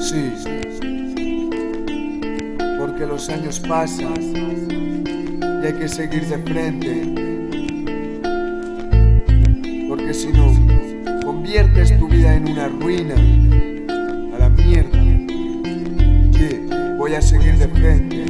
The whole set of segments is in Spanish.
Sí, porque los años pasan y hay que seguir de frente, porque si no, conviertes tu vida en una ruina. A la mierda. Voy a seguir de frente.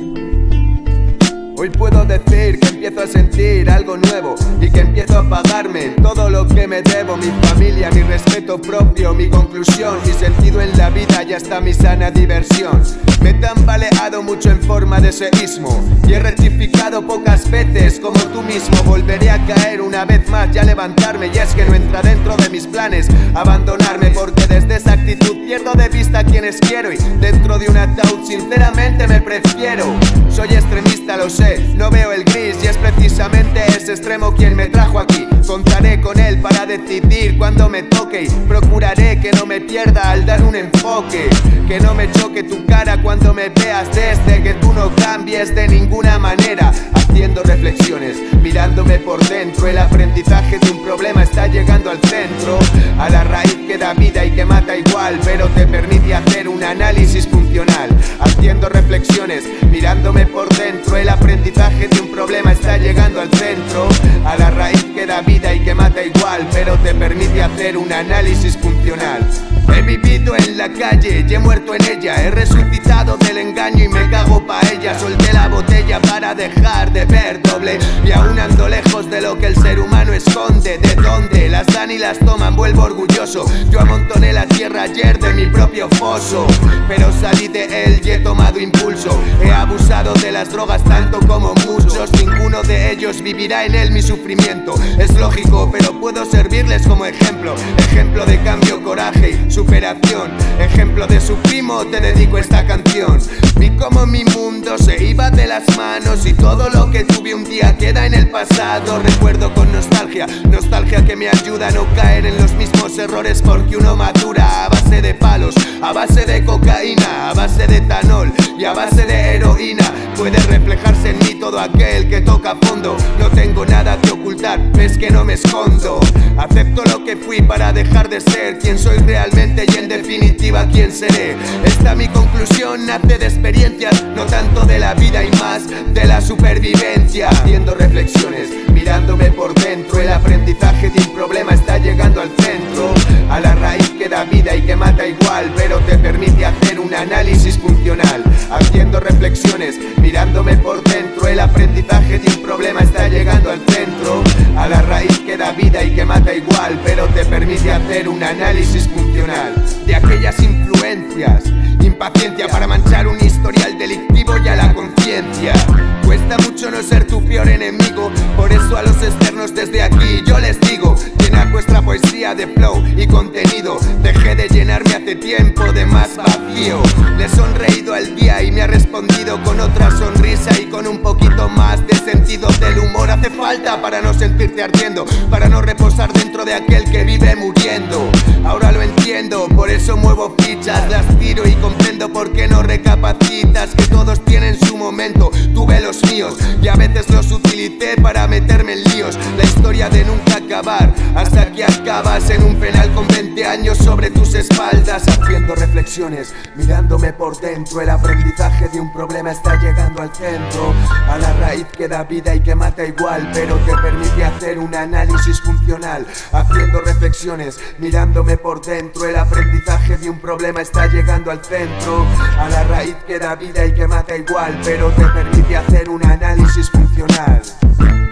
Hoy puedo decir que empiezo a sentir algo nuevo y que empiezo a pagarme todo lo que me debo. Mi familia, mi respeto propio, mi conclusión, mi sentido en la vida y hasta mi sana diversión. Me he tambaleado mucho en forma de seísmo y he rectificado pocas veces como tú mismo. Volveré a caer una vez más y a levantarme, y es que no entra dentro de mis planes abandonarme, porque desde esa actitud pierdo de vista a quienes quiero y dentro de un ataúd sinceramente me prefiero. Soy extremista, lo sé, no veo el gris y es precisamente ese extremo quien me trajo aquí. Contaré con él para decidir cuando me toque y procuraré que no me pierda al dar un enfoque, que no me choque tu cara cuando me veas, desde que tú no cambies de ninguna manera. Haciendo reflexiones, mirándome por dentro, el aprendizaje de un problema está llegando al centro. A la raíz que da vida y que mata igual, pero te permite hacer un análisis funcional. Haciendo reflexiones, mirándome por dentro, el aprendizaje de un problema está llegando al centro. A la raíz que da vida y que mata igual, pero te permite hacer un análisis funcional. He vivido en la calle y he muerto en ella, he resucitado del engaño y me cago pa' ella. Solté la botella para dejar de ver doble y aún ando lejos de lo que el ser humano esconde. ¿De dónde? Las dan y las toman, vuelvo orgulloso. Yo amontoné la tierra ayer de mi propio foso, pero salí de él y he tomado impulso. He abusado de las drogas tanto como muchos, ninguno de ellos vivirá en él mi sufrimiento. Es lógico, pero puedo servirles como ejemplo. Ejemplo de cambio, coraje y superación. Ejemplo de su primo, te dedico esta canción. Vi como mi mundo se iba de las manos y todo lo que tuve un día queda en el pasado. Recuerdo con nostalgia, nostalgia que me ayuda a no caer en los mismos errores, porque uno madura a base de palos, a base de cocaína, a base de etanol y a base de heroína. Puede reflejarse en mí todo aquel que toca fondo. No tengo nada que ocultar, ves que no me escondo. Acepto lo que fui para dejar de ser quien soy realmente y en definitiva quién seré. Esta mi conclusión nace de experiencias, no tanto de la vida y más de la supervivencia. Haciendo reflexiones, mirándome por dentro, el aprendizaje de un problema está llegando al centro. A la raíz que da vida y que mata igual, pero te permite hacer un análisis funcional. Haciendo reflexiones, mirándome por dentro, el aprendizaje de un problema está llegando al centro. A la raíz que da vida y que mata igual, pero te permite hacer un análisis funcional. De aquellas influencias, impaciencia para manchar un historial delictivo y a la conciencia. Cuesta mucho no ser tu peor enemigo, por eso a los externos desde aquí yo les digo: llenad vuestra poesía de flow y contenido. Dejé de llenarme hace tiempo de más vacío. Le he sonreído al día y me ha respondido con otra sonrisa y con un poquito más de sentido del humor. Hace falta para no sentirte ardiendo, para no reposar dentro de aquel que vive muriendo. Ahora lo entiendo, por eso muevo fichas, las tiro y comprendo por qué no recapacitas. Que todos tienen su momento, tuve los míos y a veces los utilicé para meterme en líos. La historia de nunca acabar hasta que acabas en un penal con 20 años sobre tus espaldas. Haciendo reflexiones, mirándome por dentro, el aprendizaje de un problema está llegando al centro. A la raíz que da vida y que mata igual, pero te permite hacer un análisis funcional. Haciendo reflexiones, mirándome por dentro, el aprendizaje de un problema está llegando al centro. A la raíz que da vida y que mata igual, pero te permite hacer un análisis funcional.